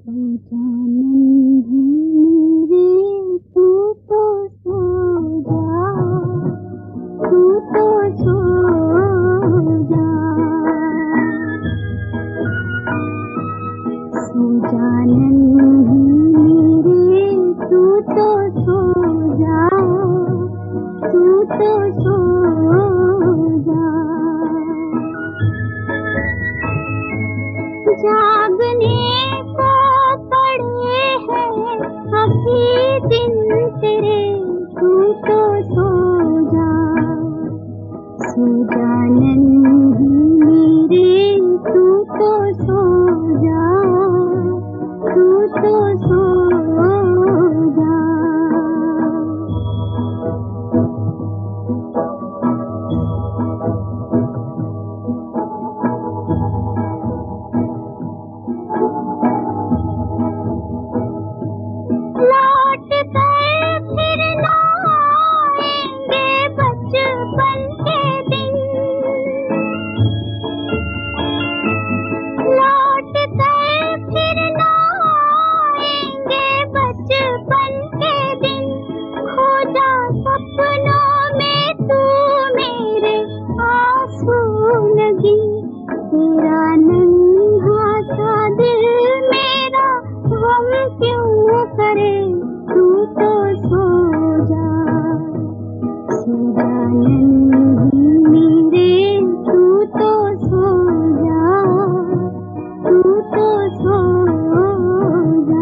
जानन ही मेरे तू तो सो जा, तू तो सो जा, सो जानन ही मेरे तू तो सो जा, तू तो सो जा। जागने को पड़े हैं अभी दिन तेरे, तू तो सो जा, सो जानन ही मेरे तू तो सो जा, तू तो सो जा। लौट कर फिर ना आएंगे बचपन के दिन, लौट कर फिर ना आएंगे बचपन के दिन। खो जा सपनों में तू मेरे आंसू लगी, तेरा नन्हा सा दिल मेरा गम क्यों करे, तू तो सो जा, सो जानन ही मेरे तू तो सो जा, तू तो सो जा।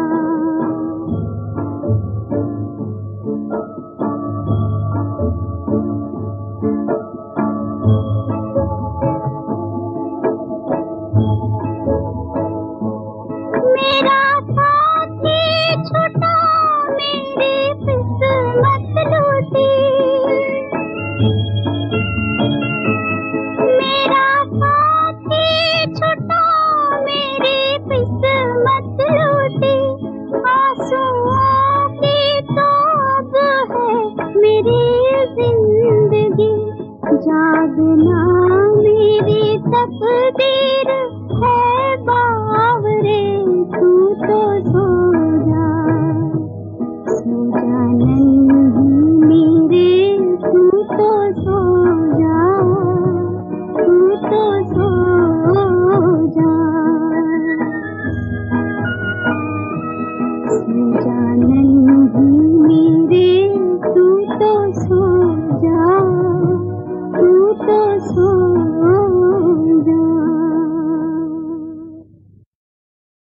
मेरा साथी छूटा मेरी किस्मत लूटी, मेरा साथी छूटा मेरी किस्मत लूटी। आंसुओं की तो अब है मेरी जिंदगी, जाग